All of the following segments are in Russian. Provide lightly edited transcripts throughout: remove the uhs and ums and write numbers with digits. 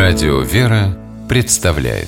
Радио «Вера» представляет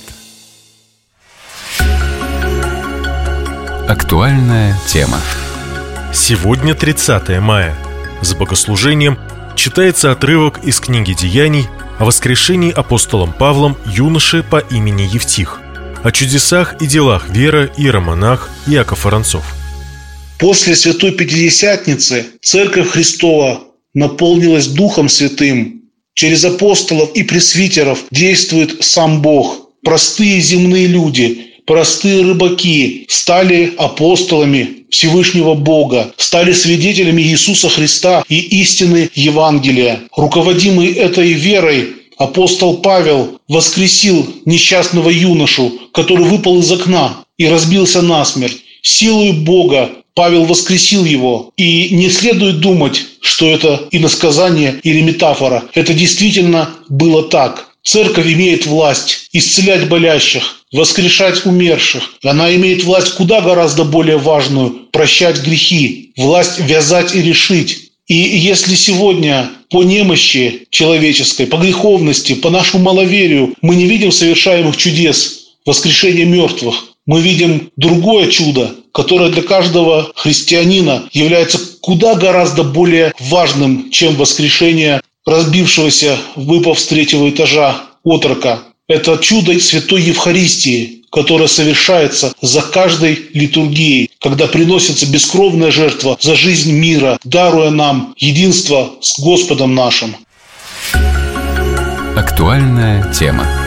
актуальная тема. Сегодня 30 мая. С богослужением читается отрывок из книги «Деяний» о воскрешении апостолом Павлом юноши по имени Евтих, о чудесах и делах Вера, иеромонах Иаков Воронцов. После Святой Пятидесятницы Церковь Христова наполнилась Духом Святым. Через апостолов и пресвитеров действует сам Бог. Простые земные люди, простые рыбаки стали апостолами Всевышнего Бога, стали свидетелями Иисуса Христа и истины Евангелия. Руководимый этой верой, апостол Павел воскресил несчастного юношу, который выпал из окна и разбился насмерть. Силою Бога Павел воскресил его. И не следует думать, что это иносказание или метафора. Это действительно было так. Церковь имеет власть исцелять болящих, воскрешать умерших. Она имеет власть куда гораздо более важную – прощать грехи, власть вязать и решить. И если сегодня по немощи человеческой, по греховности, по нашему маловерию мы не видим совершаемых чудес, воскрешения мертвых, мы видим другое чудо, которое для каждого христианина является куда гораздо более важным, чем воскрешение разбившегося, выпав с 3-го этажа отрока. Это чудо Святой Евхаристии, которое совершается за каждой литургией, когда приносится бескровная жертва за жизнь мира, даруя нам единство с Господом нашим. Актуальная тема.